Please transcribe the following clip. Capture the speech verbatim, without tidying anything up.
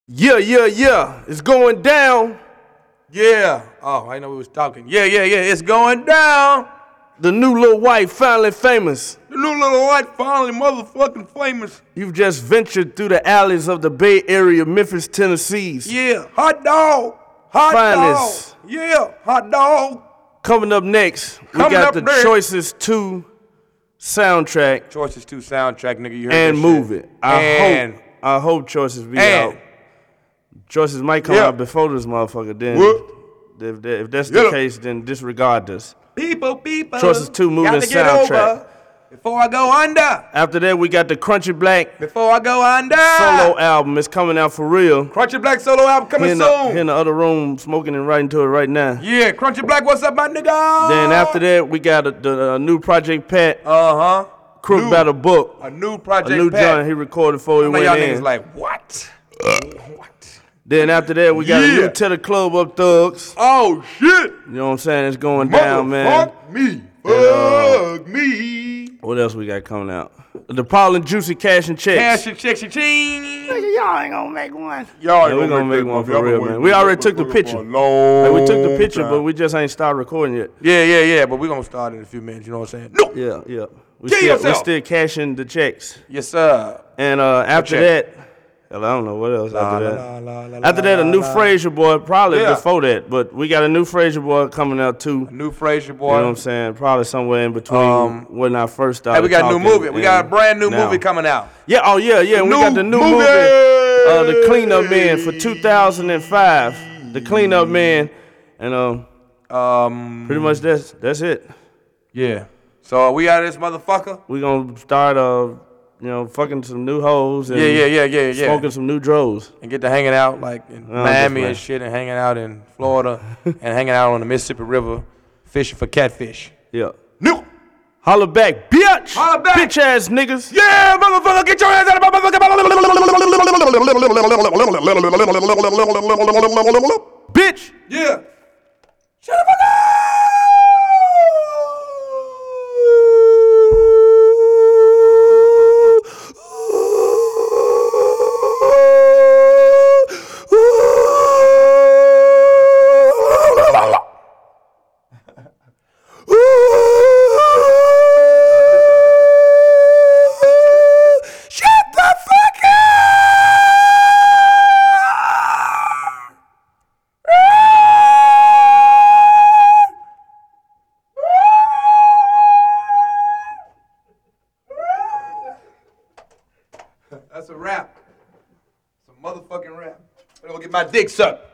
Yeah, yeah, yeah. It's going down. Yeah. Oh, I know we was talking. Yeah, yeah, yeah. It's going down. The new Lil White finally famous. The new Lil White finally motherfucking famous. You've just ventured through the alleys of the Bay Area, Memphis, Tennessee. Yeah. Hot dog. Hot Finest. dog. Yeah. Hot dog. Coming up next, we Coming got up the next. Choices two soundtrack Choices two soundtrack, nigga. You heard and that move shit. it. I and, hope I hope Choices be and. out. Choices might come Yeah. out before this motherfucker. Then, What? if, that- if that's Yeah. the case, then disregard this. People, people. Choices two moving got to get soundtrack. over before I go under. After that, we got the Crunchy Black Before I go under. solo album. It's coming out for real. Crunchy Black solo album coming He in, the, soon. he in the other room smoking and writing to it right now. Yeah, Crunchy Black, what's up, my nigga? Then after that, we got a, the, a new Project Pat, Uh huh. Crook New- Battle Book, A new a project. new Pat. joint he recorded before he I know went y'all in. niggas like, what? What? Then after that, we got a Yeah. new To The Club Up Thugs. Oh, shit. You know what I'm saying? It's going down, man. Fuck me. uh, Fuck me. What else we got coming out? The Paul and Juicy Cash and Checks. Cash and checks and ching. Y'all ain't gonna make one. Y'all Yeah, we gonna make one for real, man. We already took the picture. Like, Like, we took the picture, but we just ain't started recording yet. Yeah, yeah, yeah, but we gonna start in a few minutes, you know what I'm saying? No. Yeah, yeah. We Kill still, we yourself. still cashing the checks. Yes, sir. And uh, after check. that, hell, I don't know what else after that. la, la, la, After that, a la, new la. Frazier boy, probably Yeah. before that, but we got a new Frazier boy coming out too. New Frazier You boy. know what I'm saying? Probably somewhere in between Um, when I first started. Hey, we got a new talking movie. We got a and brand new now. movie coming out. Yeah, oh yeah, yeah. we New got the new movie, movie! uh, The Cleanup Man for two thousand five. The Cleanup Man, and um, Um, pretty much that's that's it. yeah. So we out of this motherfucker? We gonna start uh, you know, fucking some new hoes and Yeah, yeah, yeah, yeah, yeah. smoking some new dros. And get to hanging out like in I'm Miami just and shit, and hanging out in Florida, and hanging out on the Mississippi River, fishing for catfish. Yeah. No. Holla back, bitch! Holla back. Bitch ass niggas! Yeah, motherfucker, get your hands out of my motherfucker. Bitch! Yeah. Shut the fuck Shut the fuck up! That's a rap. It's a motherfucking rap. I'm gonna get my dick sucked.